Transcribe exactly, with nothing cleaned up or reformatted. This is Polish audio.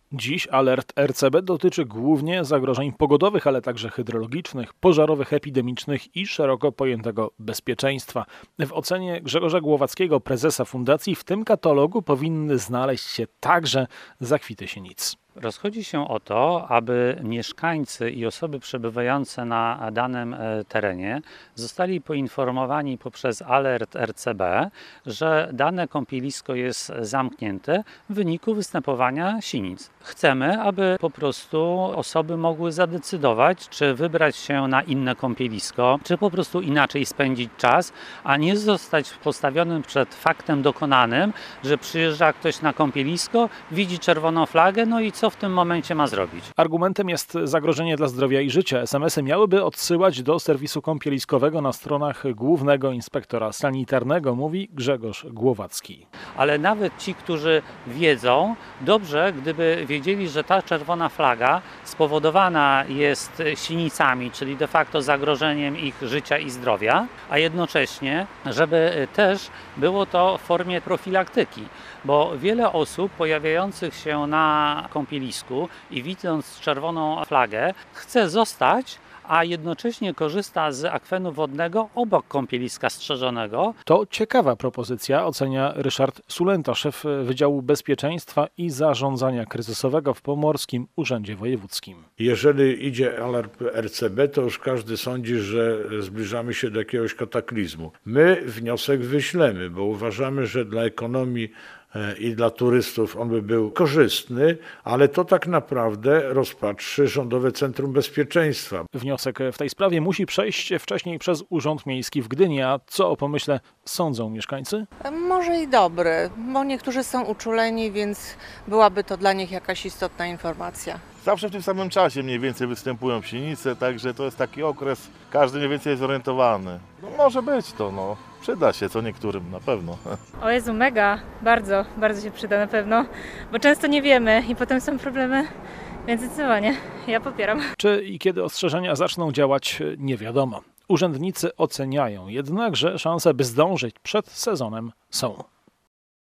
Dziś alert R C B dotyczy głównie zagrożeń pogodowych, ale także hydrologicznych, pożarowych, epidemicznych i szeroko pojętego bezpieczeństwa. W ocenie Grzegorza Głowackiego, prezesa fundacji, w tym katalogu powinny znaleźć się także zakwity Sienic. Rozchodzi się o to, aby mieszkańcy i osoby przebywające na danym terenie zostali poinformowani poprzez alert R C B, że dane kąpielisko jest zamknięte w wyniku występowania sinic. Chcemy, aby po prostu osoby mogły zadecydować, czy wybrać się na inne kąpielisko, czy po prostu inaczej spędzić czas, a nie zostać postawionym przed faktem dokonanym, że przyjeżdża ktoś na kąpielisko, widzi czerwoną flagę, no i co w tym momencie ma zrobić? Argumentem jest zagrożenie dla zdrowia i życia. es em esy miałyby odsyłać do serwisu kąpieliskowego na stronach Głównego Inspektora Sanitarnego, mówi Grzegorz Głowacki. Ale nawet ci, którzy wiedzą, dobrze, gdyby wiedzieli, że ta czerwona flaga spowodowana jest sinicami, czyli de facto zagrożeniem ich życia i zdrowia, a jednocześnie, żeby też było to w formie profilaktyki, bo wiele osób pojawiających się na kąpielisku i widząc czerwoną flagę chce zostać, a jednocześnie korzysta z akwenu wodnego obok kąpieliska strzeżonego. To ciekawa propozycja, ocenia Ryszard Sulenta, szef Wydziału Bezpieczeństwa i Zarządzania Kryzysowego w Pomorskim Urzędzie Wojewódzkim. Jeżeli idzie alarm R C B, to już każdy sądzi, że zbliżamy się do jakiegoś kataklizmu. My wniosek wyślemy, bo uważamy, że dla ekonomii i dla turystów on by był korzystny, ale to tak naprawdę rozpatrzy Rządowe Centrum Bezpieczeństwa. Wniosek w tej sprawie musi przejść wcześniej przez Urząd Miejski w Gdyni, a co o pomyśle sądzą mieszkańcy? Może i dobry, bo niektórzy są uczuleni, więc byłaby to dla nich jakaś istotna informacja. Zawsze w tym samym czasie mniej więcej występują sinice, także to jest taki okres, każdy mniej więcej jest orientowany. No może być to, no. Przyda się co niektórym na pewno. O Jezu, mega, bardzo, bardzo się przyda na pewno, bo często nie wiemy i potem są problemy, więc zdecydowanie ja popieram. Czy i kiedy ostrzeżenia zaczną działać, nie wiadomo. Urzędnicy oceniają jednak, że szanse, by zdążyć przed sezonem są.